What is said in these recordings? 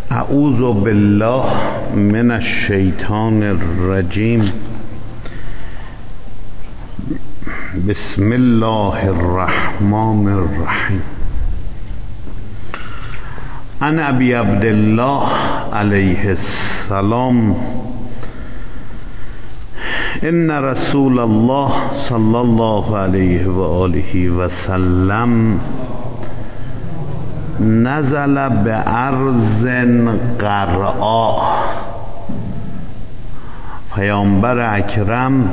اعوذ بالله من الشیطان الرجیم. بسم الله الرحمن الرحیم. عن ابی عبدالله علیه السلام ان رسول الله صلی الله علیه و آله و سلم نزل به ارض قرعا. پیامبر اکرم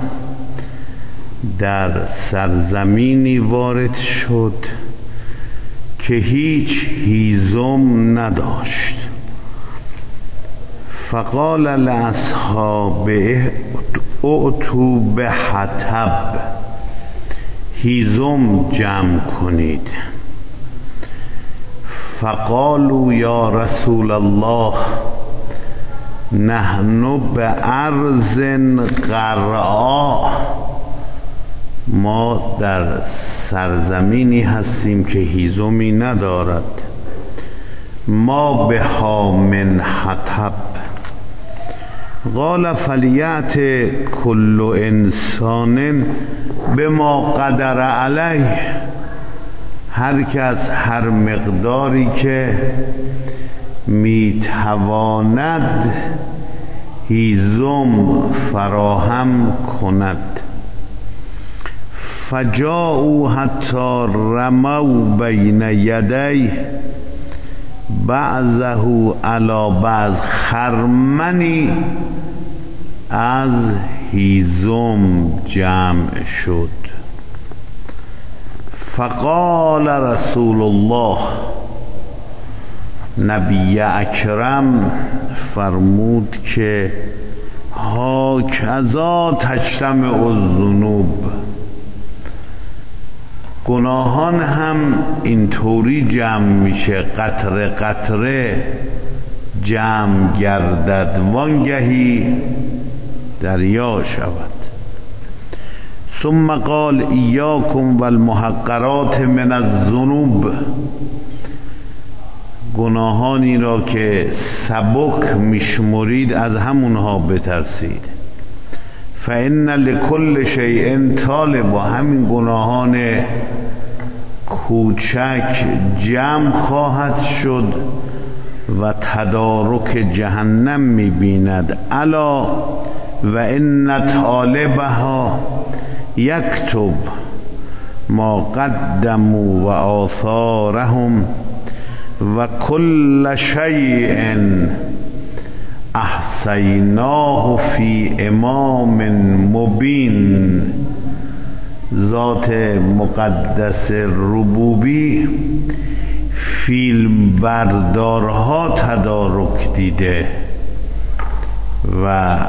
در سرزمینی وارد شد که هیچ هیزم نداشت. فقال لاصحابه ائتوا بحطب، هیزم جمع کنید. فقالوا یا رسول الله نحن بارض قرعا، ما در سرزمینی هستیم که هیزمی ندارد. ما بها من حطب. قال فلیأت کل انسان بما قدر علیه، هر کس هر مقداری که میتواند هیزم فراهم کند. فجاءوا حتی رموا بین یدیه بعضه علی بعض، خرمنی از هیزم جمع شد. فقال رسول الله، نبی اکرم فرمود که هاکذا تجتمع الذنوب، گناهان هم اینطوری جمع میشه، قطره قطره جمع گردد، وانگهی دریا شود. ثم قال ایاکم والمحقرات من الذنوب، گناهانی را که سبک میشمرید از همونها بترسید. فان لکل شیء طالب، و همین گناهان کوچک جمع خواهد شد و تدارک جهنم میبیند. الا و ان طالبها یکتب ما قدموا و آثارهم و کل شیء احصیناه فی امام مبین. ذات مقدس ربوبی فیلم بردارها تدارک دیده و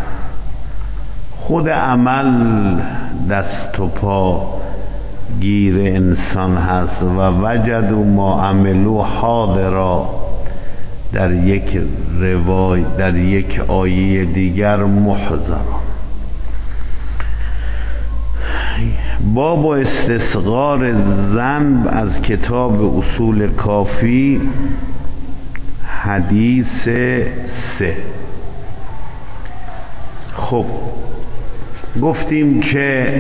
خود عمل دست و پا گیر انسان هست. و وجدوا ما عملوا حاضرا، در یک در یک آیه دیگر محضرا. باب استسغار ذنب از کتاب اصول کافی، حدیث 3. خب گفتیم که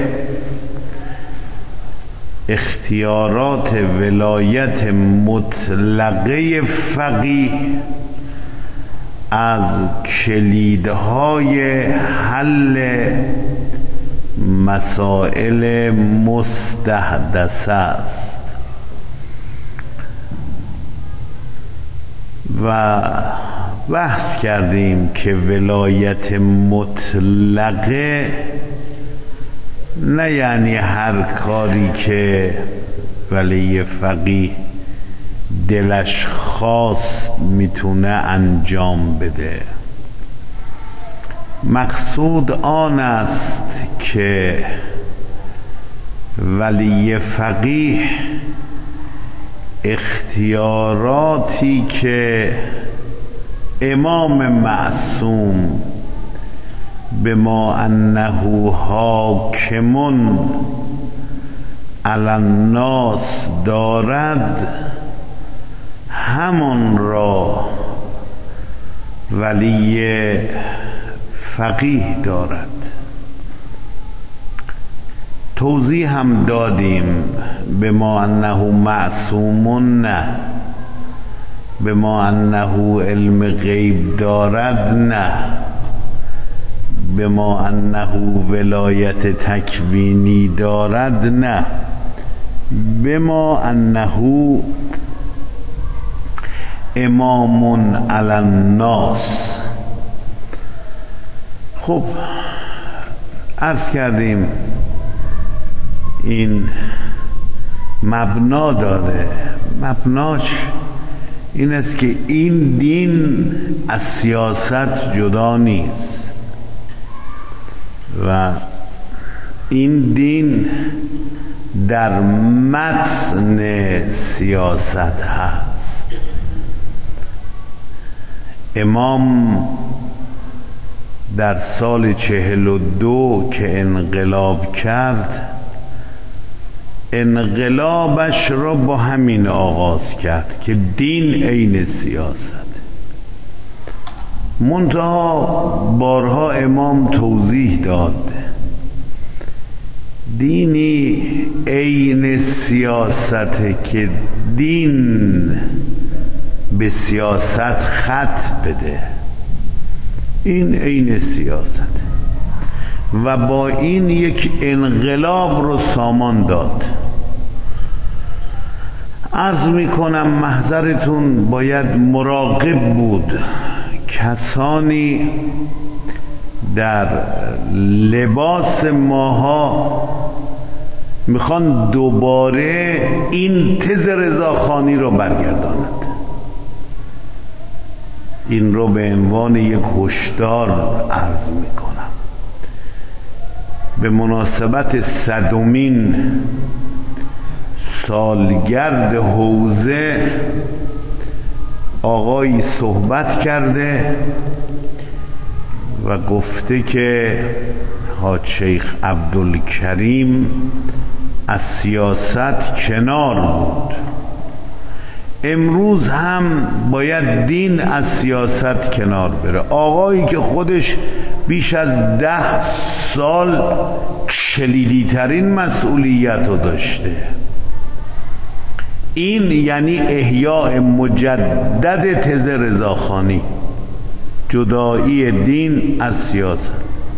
اختیارات ولایت مطلقه فقیه از کلیدهای حل مسائل مستحدثه است و بحث کردیم که ولایت مطلقه نه یعنی هر کاری که ولی فقیه دلش خواست میتونه انجام بده. مقصود آن است که ولی فقیه اختیاراتی که امام معصوم بما انه حاکمون علی الناس دارد، همون را ولی فقیه دارد. توضیح هم دادیم به ما انه معصوم، نه به ما انه علم غیب دارد، نه به ما انه ولایت تکوینی دارد، نه به ما انه امام علی الناس. خب عرض کردیم این مبنا داره. مبناش این است که این دین از سیاست جدا نیست و این دین در متن سیاست هست. امام در سال 42 که انقلاب کرد، انقلابش را با همین آغاز کرد که دین عین سیاست. منتها بارها امام توضیح داد دینی عین سیاست که دین به سیاست خط بده، این عین سیاست و با این یک انقلاب رو سامان داد. عرض میکنم محضرتون باید مراقب بود کسانی در لباس ماها میخوان دوباره این تز رضاخانی رو برگرداند. این رو به عنوان یک هشدار عرض میکنم. به مناسبت 100مین سالگرد حوزه آقایی صحبت کرده و گفته که حاج شیخ عبدالکریم از سیاست کنار بود. امروز هم باید دین از سیاست کنار بره. آقایی که خودش بیش از 10 سال کلیدی ترین مسئولیت رو داشته، این یعنی احیاء مجدد تز رضاخانی، جدایی دین از سیاست.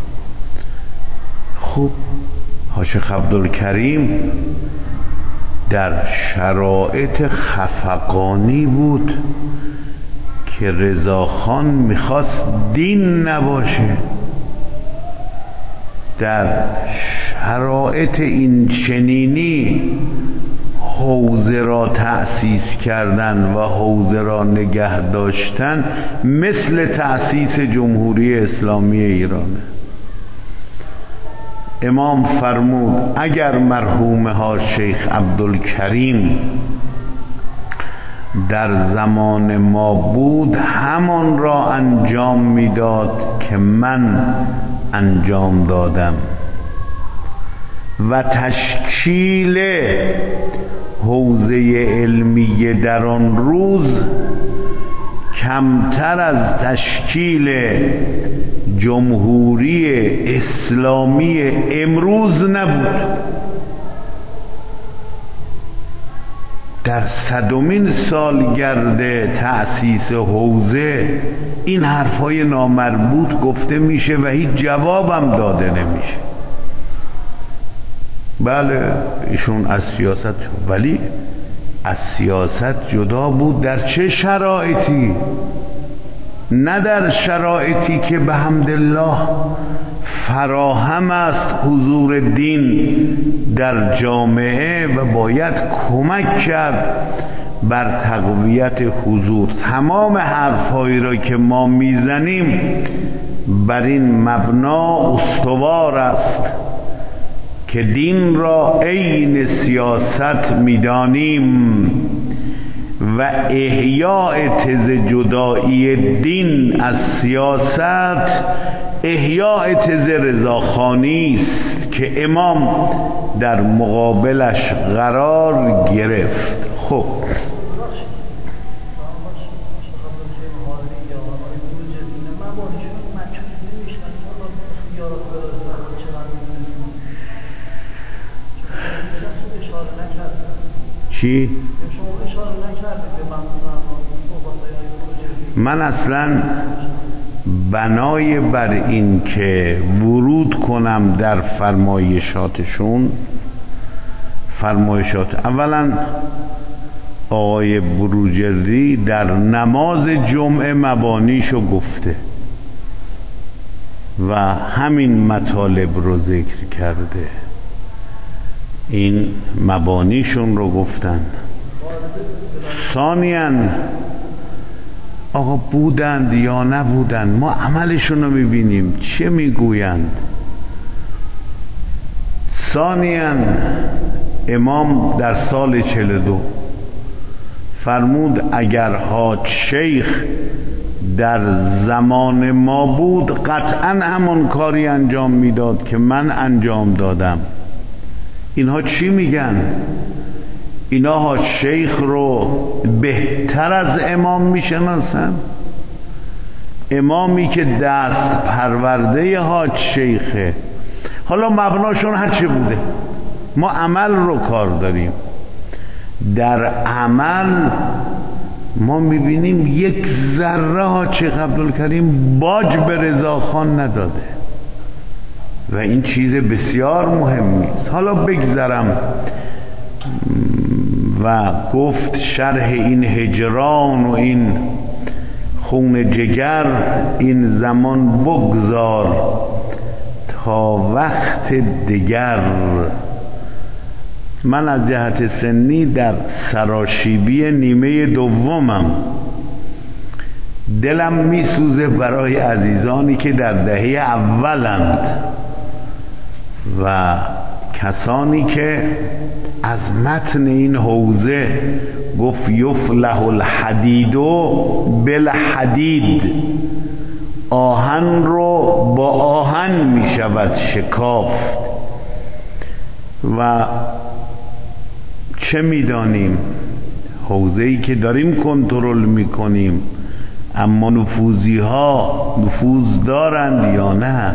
خب حاج شیخ عبدالکریم در شرایط خفقانی بود که رضاخان میخواست دین نباشه. در شرایط این چنینی حوزه را تأسیس کردن و حوزه را نگه داشتن مثل تأسیس جمهوری اسلامی ایرانه. امام فرمود اگر مرحوم حاج شیخ عبدالکریم در زمان ما بود همان را انجام میداد که من انجام دادم و تشکیل حوزه علمیه در آن روز کمتر از تشکیل جمهوری اسلامی امروز نبود. در 100مین سالگرد تأسیس حوزه این حرفای نامربوط گفته میشه و هیچ جوابم داده نمیشه. بله ایشون از سیاست، ولی از سیاست جدا بود در چه شرایطی؟ نه در شرایطی که به حمدالله فراهم است حضور دین در جامعه و باید کمک کرد بر تقویت حضور. تمام حرفهایی را که ما میزنیم بر این مبنا استوار است که دین را عین سیاست میدانیم و احیاء تز جدایی دین از سیاست احیاء تز رضاخانی است که امام در مقابلش قرار گرفت. خب چی؟ شما اشاره نکردید به صحبت من اصلا بنای بر این که ورود کنم در فرمایشاتشون، اولا آقای بروجردی در نماز جمعه مبانیشو گفته و همین مطالب رو ذکر کرده، این مبانیشون رو گفتن. ثانیاً آقا بودند یا نبودند، ما عملشون رو میبینیم چه میگویند. ثانیاً امام در سال 42 فرمود اگر حاج شیخ در زمان ما بود قطعا همون کاری انجام میداد که من انجام دادم. اینها چی میگن؟ اینا حاج شیخ رو بهتر از امام میشناسن؟ امامی که دست پرورده حاج شیخه. حالا مبناشون هر چه بوده، ما عمل رو کار داریم. در عمل ما میبینیم یک ذره حاج عبدالکریم باج به رضاخان نداده و این چیز بسیار مهمی است. حالا بگذرم و گفت شرح این هجران و این خون جگر این زمان بگذار تا وقت دیگر. من از جهت سنی در سراشیبی نیمه دومم، دلم میسوزه برای عزیزانی که در دهه اولند و کسانی که از متن این حوزه گفت یفلح الحدید بالحدید، آهن رو با آهن می شود شکافت. و چه میدانیم حوزه‌ای که داریم کنترل میکنیم، اما نفوذی ها نفوذ دارند یا نه؟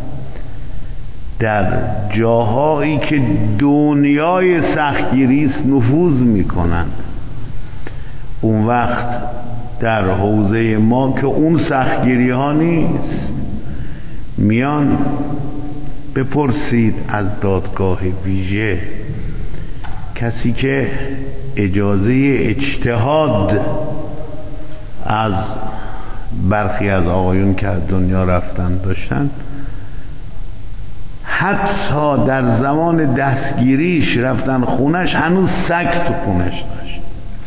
در جاهایی که دنیای سختگیری است نفوذ میکنند. اون وقت در حوزه ما که اون سختگیری ها نیست، میان بپرسید از دادگاه ویژه، کسی که اجازه اجتهاد از برخی از آقایون که از دنیا رفتن داشتن، حتی در زمان دستگیریش رفتن خونش هنوز سگ تو خونش داشت.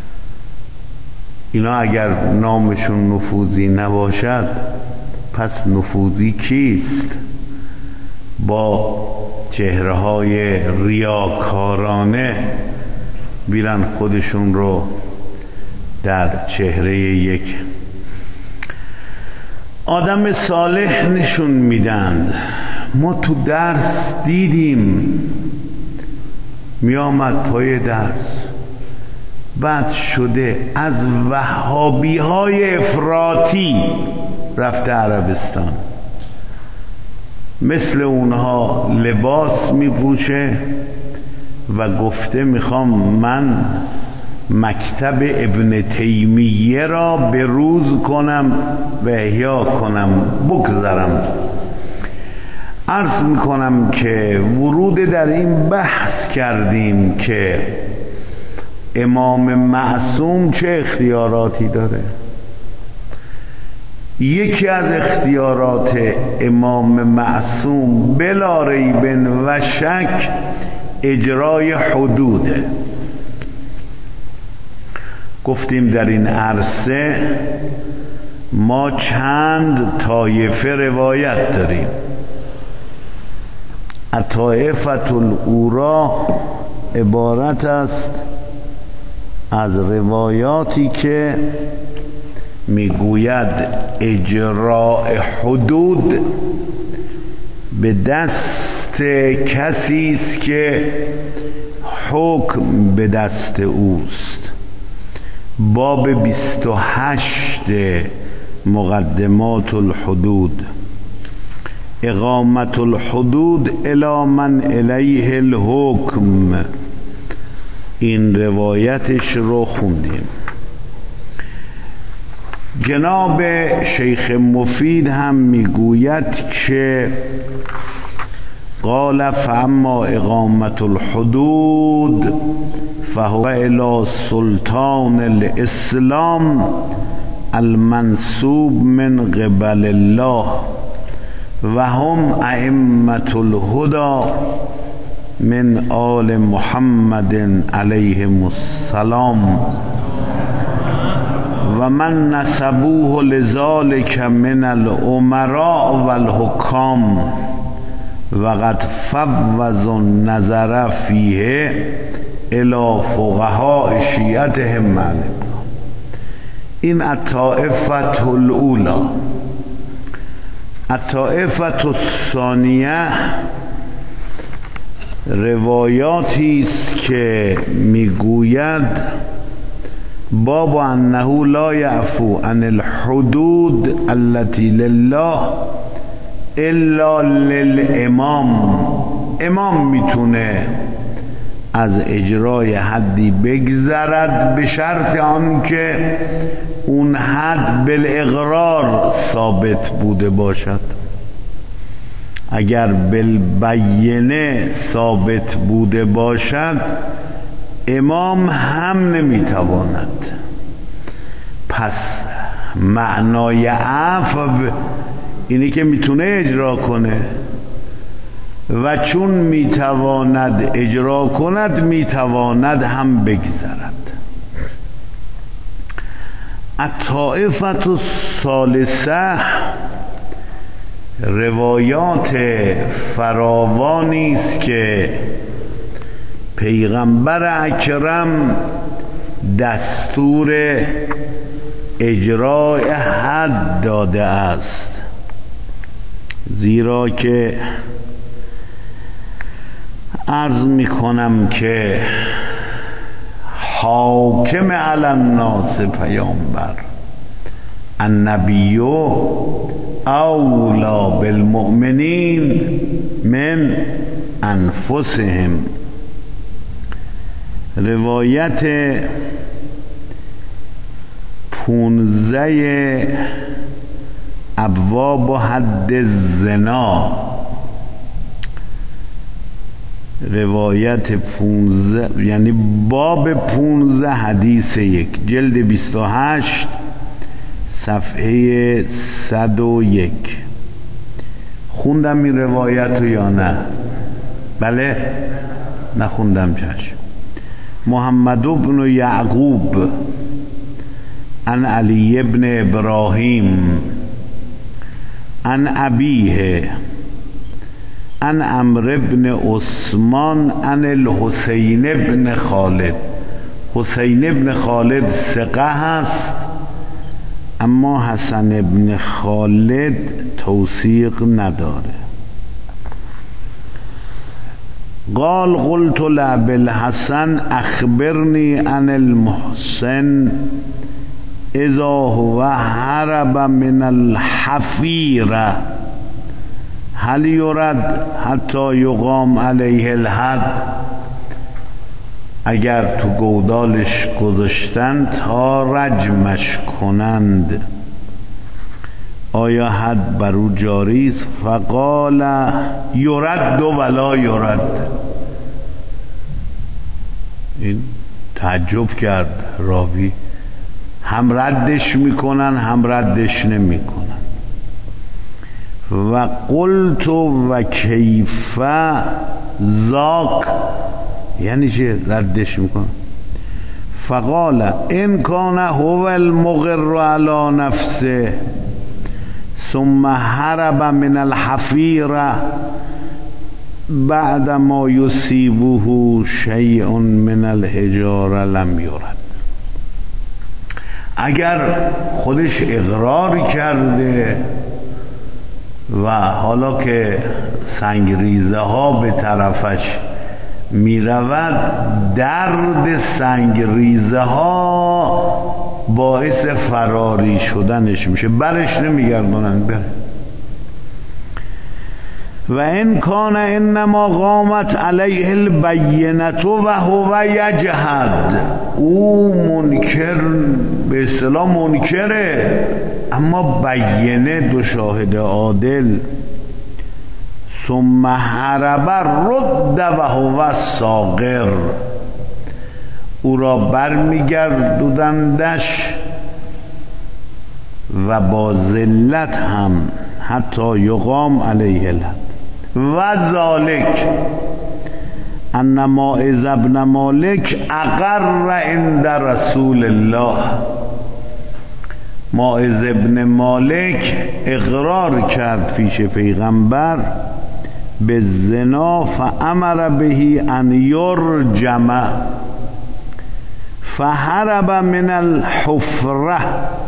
اینا اگر نامشون نفوذی نباشد پس نفوذی کیست؟ با چهره های ریاکارانه بیرن خودشون رو در چهره یک آدم صالح نشون میدن. ما تو درس دیدیم می آمد پای درس، بعد شده از وهابی های افراطی رفته عربستان، مثل اونها لباس می پوشه و گفته میخوام من مکتب ابن تیمیه را بروز کنم و احیا کنم. بگذرم عرض میکنم که ورود در این بحث کردیم که امام معصوم چه اختیاراتی داره. یکی از اختیارات امام معصوم بلا ریب و شک اجرای حدوده. گفتیم در این عرصه ما چند طایفه روایت داریم. الطائفة الاولی عبارت است از روایاتی که میگوید اجراء حدود به دست کسی است که حکم به دست اوست. باب 28 مقدمات الحدود، اقامت الحدود الی من الیه الحکم. این روایتش رو خوندیم. جناب شیخ مفید هم میگوید که قال فاما اقامت الحدود فهو الى سلطان الاسلام المنصوب من قبل الله و هم ائمة الهدى من آل محمد علیهم السلام و من نسبوه لذلك من الامراء والحکام و قد فوض النظر فیه الى فقهاء شیعتهم معلم. این الطائفة الاولی. الطائفة الثانیه روایاتی است که میگوید باب انه لا یعفو عن الحدود التي لله الا للامام. امام میتونه از اجرای حدی بگذرد به شرط آنکه اون حد بالاقرار ثابت بوده باشد. اگر بالبینه ثابت بوده باشد امام هم نمیتواند. پس معنای عفو اینی که میتونه اجرا کنه و چون میتواند اجرا کند میتواند هم بگذرد. الطائفة الثالثه روایات فراوانی است که پیغمبر اکرم دستور اجرای حد داده است، زیرا که عرض میکنم که حاکم علی الناس پیامبر النبی اولا بالمؤمنین من انفسهم. روایت 15 ابواب حد الزنا، روایت 15 یعنی باب 15 حدیث 1 جلد 28 صفحه 101. خوندم این روایت رو یا نه؟ بله نخوندم. چشم. محمد بن یعقوب عن علی بن ابراهیم عن ابیه عن عمرو بن عثمان عن الحسین بن خالد. حسین بن خالد ثقه هست، اما حسن ابن خالد توثیق نداره. قال قلت لأبي الحسن اخبرني عن المحسن اذا هو هرب من الحفيرة هل يرد حتى يقام عليه الحد. اگر تو گودالش گذاشتن تا رجمش کنند آیا حد بر او جاری است؟ فقال یرد ولا یرد. این تعجب کرد راوی، هم ردش میکنن هم ردش نمیکنن. و قلت و کیف ذاک، یعنی چه ردش میکنن؟ فقال ان کان هو المقر علی نفسه ثم هرب من الحفیره بعد ما یصیبه شیء من الحجاره لم یرد. اگر خودش اقرار کرده و حالا که سنگریزه ها به طرفش می رود، درد سنگریزه ها باعث فراری شدنش میشه، برش نمیگردونن بره. و این کان انما قامت علیه البینه و هو یجحد، او منکر به اصطلاح منکره اما بینه دو شاهد عادل. ثم هرب رد و هو صاغر، او را برمیگردودندش و با ذلت هم حتی یقام علیه الحد. و ذالک ان ماعز ابن مالک اقر عند رسول الله، ماعز ابن مالک اقرار کرد پیش پیغمبر به زنا، فامر به ان یرجم، فهرب من الحفره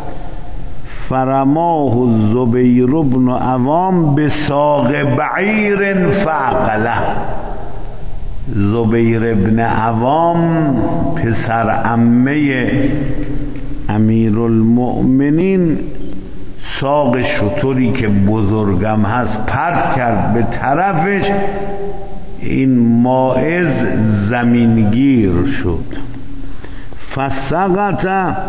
فرماه الزبیر بن عوام بساق بعیر فعقله. زبیر بن عوام پسر عمه امیرالمؤمنین ساق شتری که بزرگم هست پرت کرد به طرفش، این ماعز زمینگیر شد. فسقط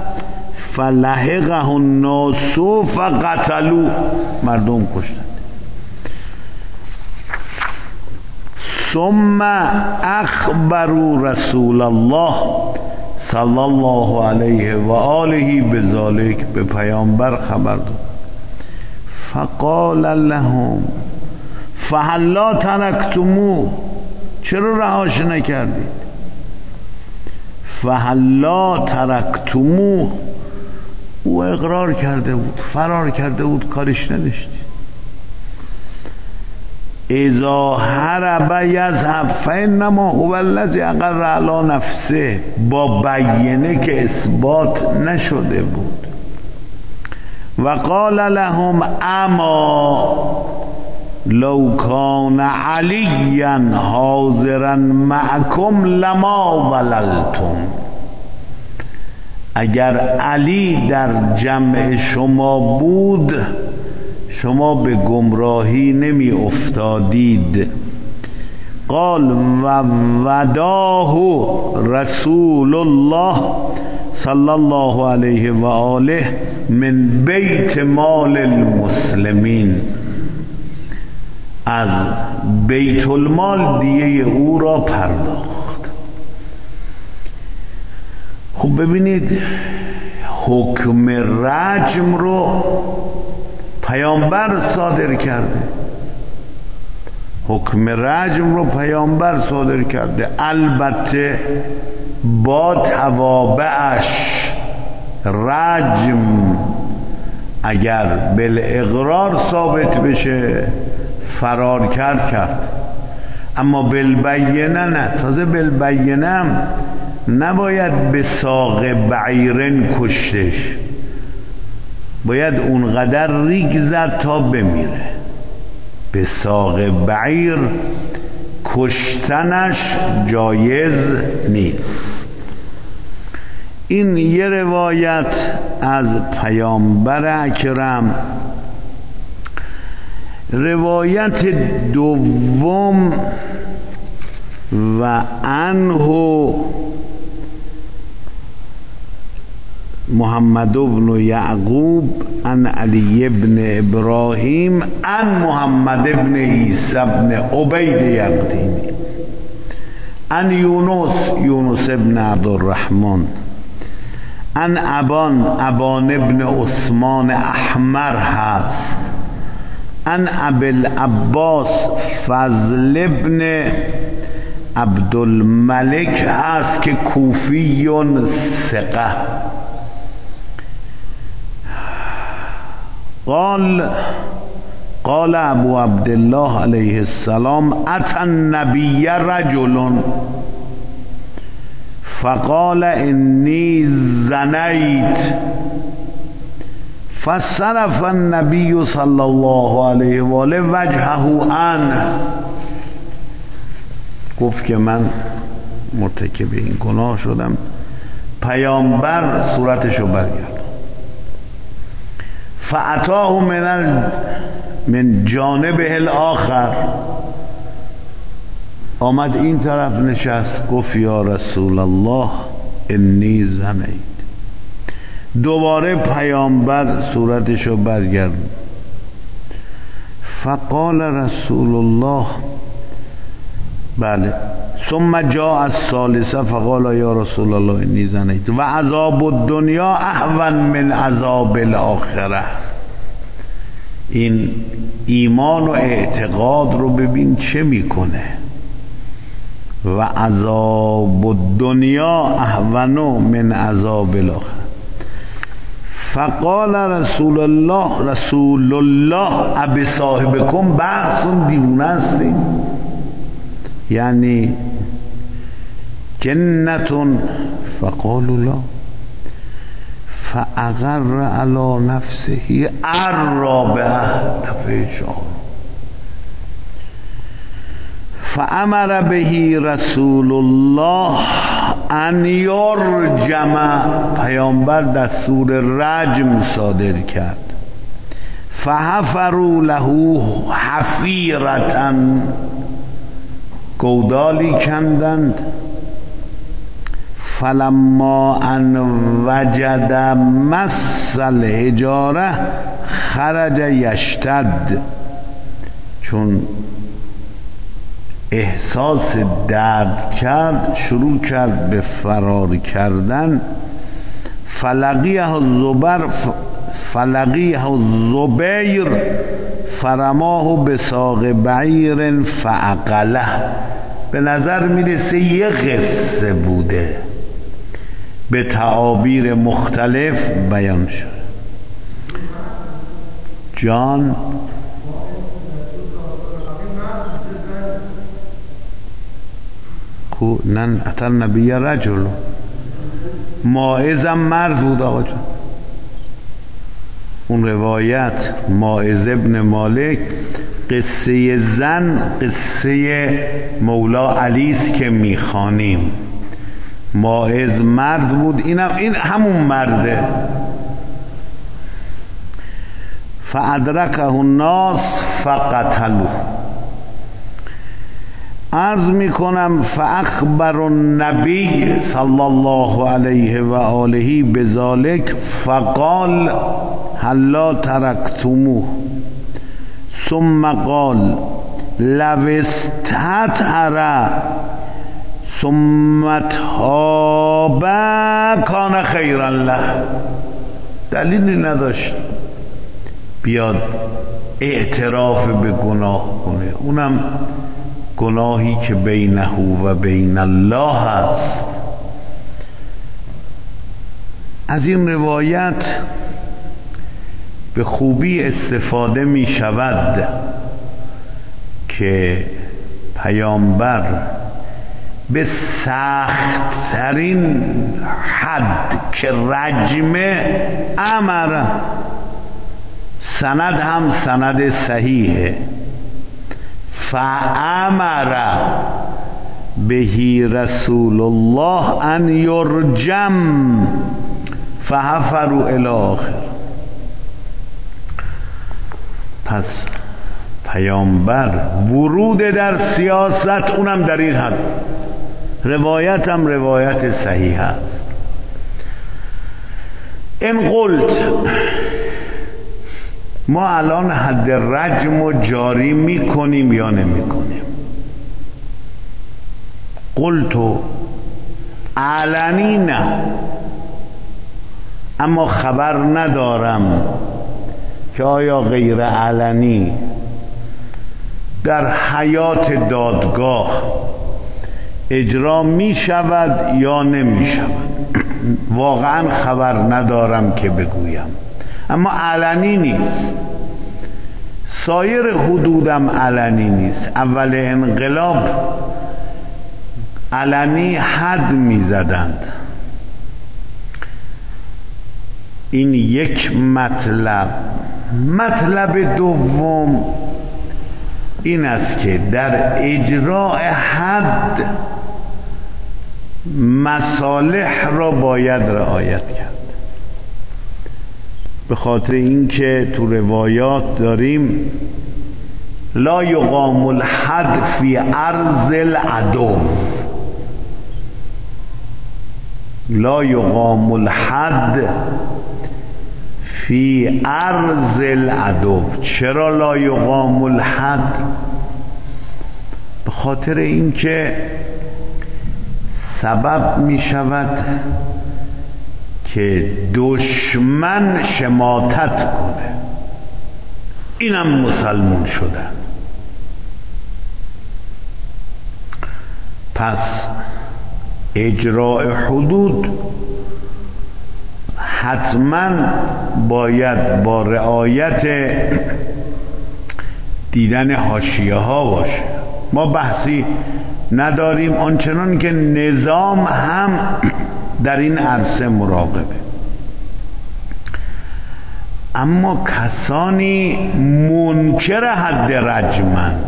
فلحقه الناس فقتلوا، مردم کشتند. ثم اخبروا رسول الله صلی الله علیه و آله بذالک، به پیامبر خبر داد. فقال لهم فهلا ترکتموه، چرا رهاش نکردید؟ فهلا ترکتموه، او اقرار کرده بود، فرار کرده بود، کارش نداشتی. اذا هرب یذهب فانما هو الذی اقر علی نفسه، با بینه که اثبات نشده بود. و قال لهم اما لو کان علیا حاضرا معکم لما وللتم، اگر علی در جمع شما بود شما به گمراهی نمی افتادید. قال و وداه رسول الله صلی الله علیه و آله من بیت مال المسلمین، از بیت المال دیه او را پرداخت. خب ببینید حکم رجم رو پیامبر صادر کرده، حکم رجم رو پیامبر صادر کرده، البته با توابعش. رجم اگر بالاقرار ثابت بشه فرار کرد، اما بالبینه نه. تازه بالبینه هم نباید به ساق بعیرن کشتش، باید اونقدر ریگ زد تا بمیره. به ساق بعیر کشتنش جایز نیست. این یه روایت از پیامبر اکرم. روایت دوم و عنه محمد بن یعقوب عن علی بن ابراهیم عن محمد بن عیسی بن عبید یقطینی عن یونس بن عبدالرحمن عن ابان بن عثمان احمر هست، عن ابوالعباس فضل بن عبدالملک هست که کوفی ثقه. قال ابو عبدالله علیه السلام اتى النبی رجل فقال انی زنیت، فصرف النبی صلی الله علیه و آله وجهه عنه، گفت که من مرتکب این گناه شدم. پیامبر صورتشو برگرد. فاتاه من من جانبه الاخر، آمد این طرف نشست، گفت یا رسول الله انی زنید. دوباره پیامبر صورتشو برگرد، فقال رسول الله بله ثم جاء الثالثه فقال یا رسول الله انی زنید و عذاب الدنیا اهون من عذاب الاخره. این ایمان و اعتقاد رو ببین چه میکنه. و عذاب الدنیا اهون من عذاب الاخره. فقال رسول الله ابی صاحبکم بحثون دیوونه هستیم، یعنی جنتون. فقالوا لا فاغر علی نفسه الرابعه دفعه چهار. فامر به رسول الله ان یرجم، پیامبر دستور رجم صادر کرد. فحفروا له حفیرة، گودالی کندند. فلما ان وجد مس الحجاره خرج یشتد، چون احساس درد کرد شروع کرد به فرار کردن. فلقیه الزبیر فرماه بساق بعیر فعقله. به نظر میرسه یه قصه بوده، به تعابیر مختلف بیان شد. جان نن اتر نبی رجل، ماعزم مرد بود آقا جان. اون روایت ماعز ابن مالک، قصه زن قصه مولا علیست که میخوانیم. ماعز مرد بود، این همون مرده. فادرکه الناس فقتلوه. عرض میکنم فاخبر النبی صلی الله علیه و آله بذلک فقال هلا ترکتموه، ثم قال لو استطهر ثم تاب کان خیرا له. دلیلی نداشت بیاد اعتراف به گناه کنه، اونم گناهی که بینه و بین الله هست. از این روایت به خوبی استفاده می شود که پیامبر به سخت‌ترین حد که رجمه امر، سند هم سند صحیحه، فامر بهی رسول الله ان یرجم فحفروا الی آخر. پس پیامبر ورود در سیاست اونم در این حد، روایت هم روایت صحیح است. این قلت ما الان حد رجم رو جاری میکنیم یا نمیکنیم؟ قلتو علنی نه، اما خبر ندارم که آیا غیر علنی در حیات دادگاه اجرا می شود یا نمی شود. واقعا خبر ندارم که بگویم، اما علنی نیست. سایر حدودم علنی نیست. اول انقلاب علنی حد می زدند. این یک مطلب دوم این است که در اجراء حد مصالح را باید رعایت کرد. به خاطر اینکه تو روایات داریم لا یقام الحد فی ارض العدو، لا یقام الحد فی ارض العدو. چرا لا یقام الحد؟ به خاطر اینکه سبب می شود که دشمن شماتت کنه، اینم مسلمون شدن. پس اجراء حدود حتما باید با رعایت دیدن حاشیه ها باشه. ما بحثی نداریم، آنچنان که نظام هم در این عرصه مراقبه. اما کسانی منکر حد رجمند،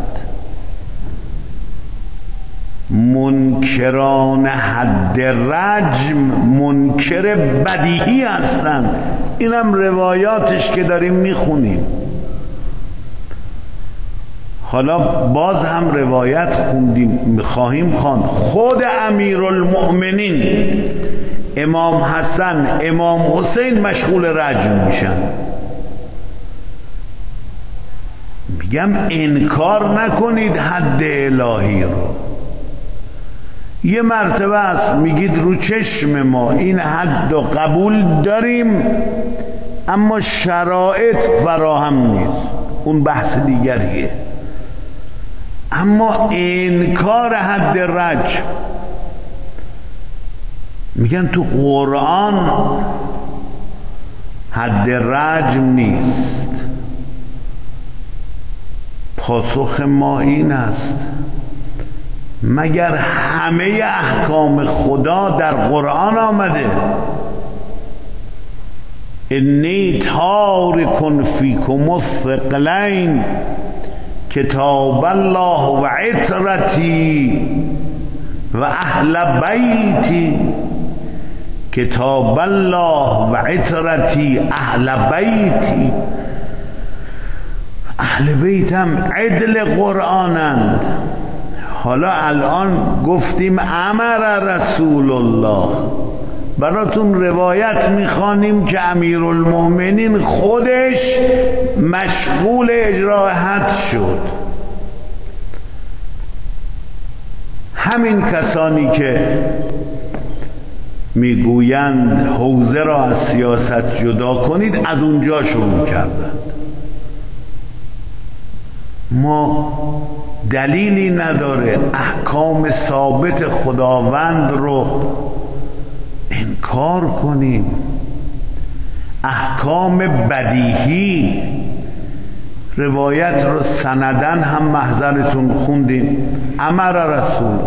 منکران حد رجم منکر بدیهی هستند. اینم روایاتش که داریم میخونیم. حالا باز هم روایت خوندیم، میخواهیم خواند. خود امیرالمؤمنین امام حسن، امام حسین مشغول رجم میشن. میگم انکار نکنید حد الهی رو. یه مرتبه است میگید رو چشم ما این حد رو قبول داریم، اما شرایط فراهم نیست، اون بحث دیگریه. اما انکار حد رجم، میگن تو قرآن حد رجم نیست. پاسخ ما این است مگر همه احکام خدا در قرآن آمده؟ انی تارک فیکم الثقلین کتاب الله و عترتی و اهل بیتی. کتاب الله و عترتی اهل بیتی. اهل بیتم عدل قرآنند. حالا الان گفتیم امر رسول الله، براتون روایت میخوانیم که امیرالمؤمنین خودش مشغول اجرای حد شد. همین کسانی که میگویند حوزه را از سیاست جدا کنید از اونجا شروع کردند. ما دلیلی نداره احکام ثابت خداوند رو انکار کنیم. احکام بدیهی، روایت رو سندن هم محضرتون خوندیم. امر رسول.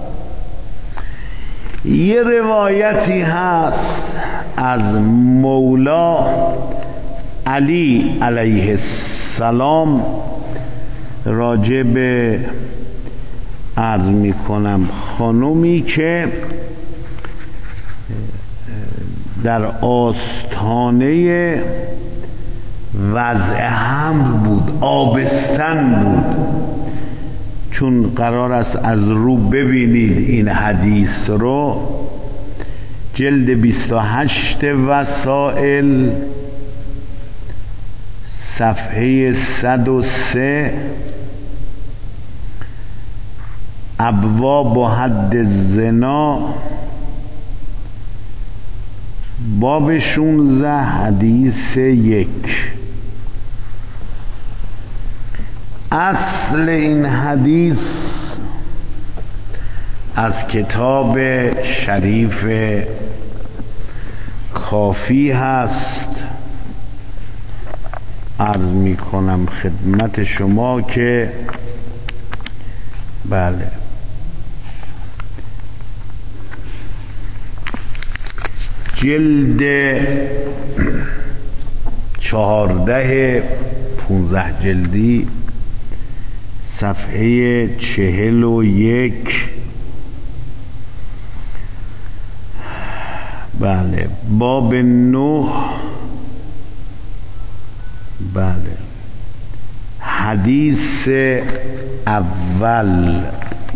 یه روایتی هست از مولا علی علیه السلام راجع به عرض می کنم خانومی که در آستانه وضع حمل بود، آبستن بود. چون قرار است از رو ببینید این حدیث رو، جلد 28 وسائل صفحه 103 ابواب حد زنا باب 16 حدیث 1. اصل این حدیث از کتاب شریف کافی هست. عرض می کنم خدمت شما که بله جلد 14 15 جلدی صفحه 41 بله باب 9 بله. حدیث اول،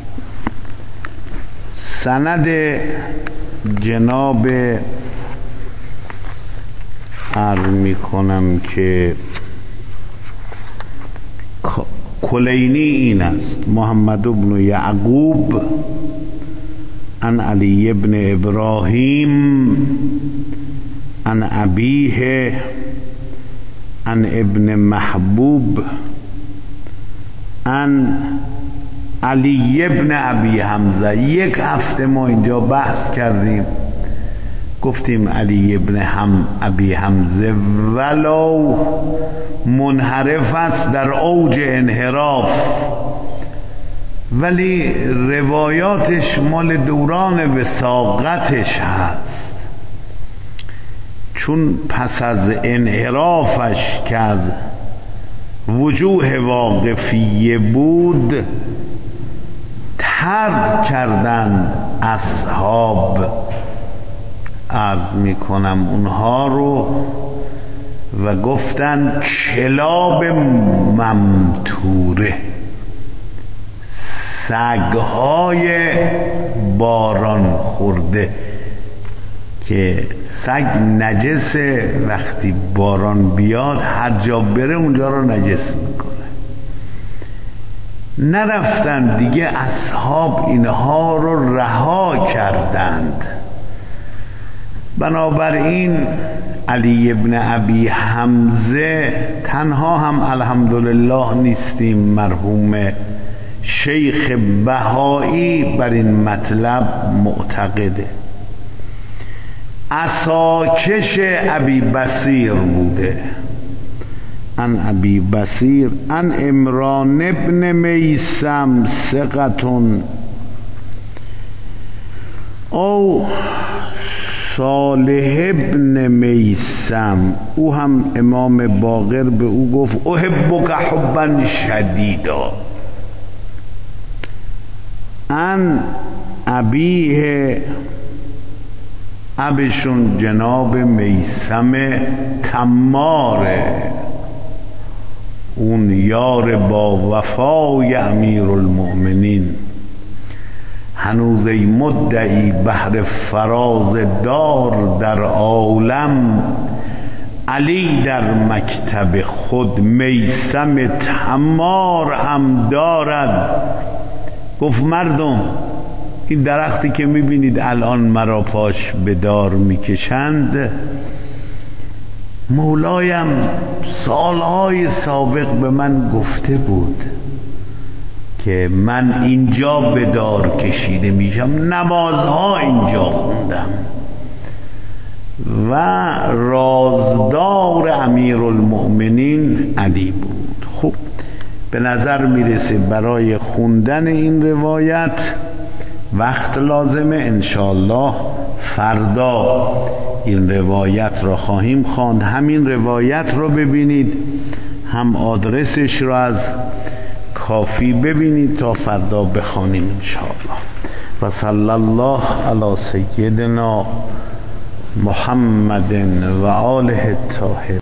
سند جناب عرض می کنم که کلینی این است: محمد بن یعقوب عن علی بن ابراهیم عن ابیه عن ابن محبوب عن علی ابن ابی حمزه. یک هفته ما اینجا بحث کردیم، گفتیم علی ابن ابی حمزه ولو منحرف است، در اوج انحراف، ولی روایاتش مال دوران وثاقتش هست، چون پس از انحرافش که از وجوه واقفیه بود طرد کردند اصحاب، عرض می کنم اونها رو، و گفتن کلاب ممتوره، سگهای باران خورده، که سگ نجسه، وقتی باران بیاد هر جا بره اونجا رو نجس میکنه. نرفتن دیگه، اصحاب اینها رو رها کردند. بنابراین علی ابن ابی حمزه تنها هم الحمدلله نیستیم، مرحوم شیخ بهایی بر این مطلب معتقده. عصاکش ابی بصیر بوده، عن ابی بصیر عن عمران ابن میثم ثقة او صالح ابن میثم. او هم امام باقر به او گفت احبک حبا شدیدا. عن ابیه، ابشون جناب میثم تماره، اون یار با وفای امیرالمؤمنین. هنوز ای مدعی بهر فراز دار در عالم، علی در مکتب خود میثم تمار هم دارد. گفت مردم، این درختی که میبینید الان مرا پاش به دار میکشند، مولایم سالهای سابق به من گفته بود که من اینجا به دار کشیده میشم، نمازها اینجا خوندم، و رازدار امیرالمؤمنین علی بود. خب به نظر میرسه برای خوندن این روایت وقت لازمه. انشاءالله فردا این روایت را خواهیم خواند. همین روایت رو ببینید، هم آدرسش رو از کافی ببینید تا فردا بخوانیم انشاءالله. و صلی الله علی سیدنا محمد و آله الطاهرین.